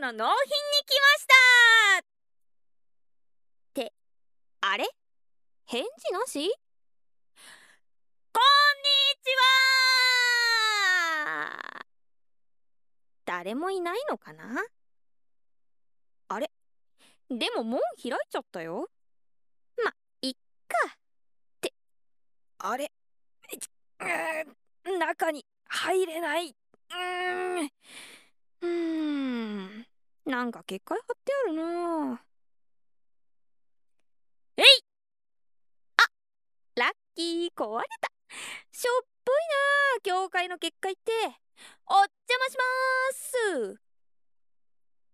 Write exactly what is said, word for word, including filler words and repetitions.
の納品に来ましたって、あれ返事なし？こんにちは。誰もいないのかな？あれでも門開いちゃったよ。ま、いっか。って、あれうーん、中に入れない。うーん。うーん。なんか結界貼ってあるな。えい！あ、ラッキー、壊れた。しょっぽいな、教会の結界って。お邪魔しまーす。